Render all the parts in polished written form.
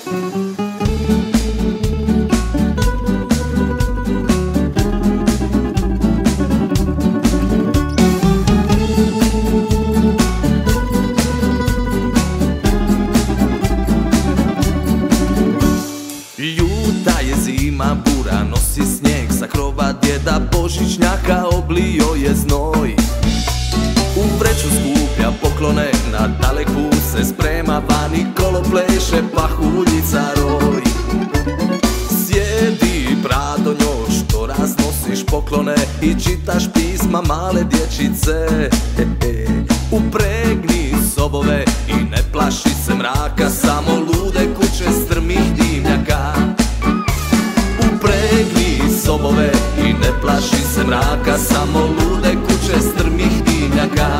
Ljuta je zima, bura nosi snijeg, sa krova djeda Božićnjaka oblio je znoj. U vreću skuplja poklone, na dalek put se sprema, vani kolo pleše, pahuljica roj. Sjedi brado njoj, što raznosiš poklone i čitaš pisma male dječice. Upregni sobove i ne plaši se mraka, samo lude kuće strmih dimnjaka. Upregni sobove i ne plaši se mraka, samo lude kuće strmih dimnjaka.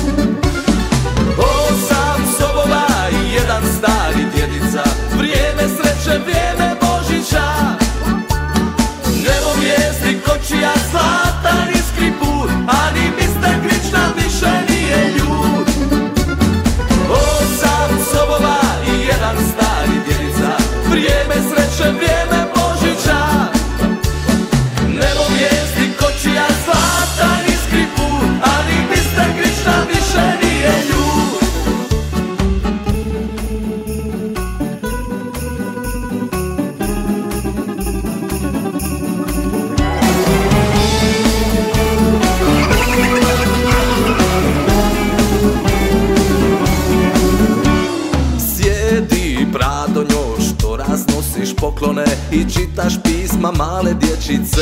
8 sobova i jedan stari djedica, vrijeme sreće, vrijeme Božića. Nebo vijezdi kočija zlatan iskri put, a ni mister Grič nam više nije ljud. 8 sobova i jedan stari djedica, vrijeme sreće, vrijeme Božića. Nebo vijezdi kočija zlatan iskri put, a ni mister Grič nam više nije ljud. Sjedi brado njoj, što raznosiš poklone i čitaš pisma male dječice.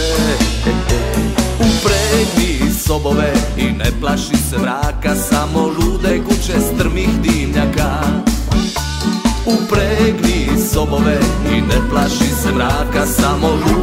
Upregni sobove i ne plaši se mraka, samo lude kuće strmih dimnjaka. Upregni sobove i ne plaši se mraka, samo lude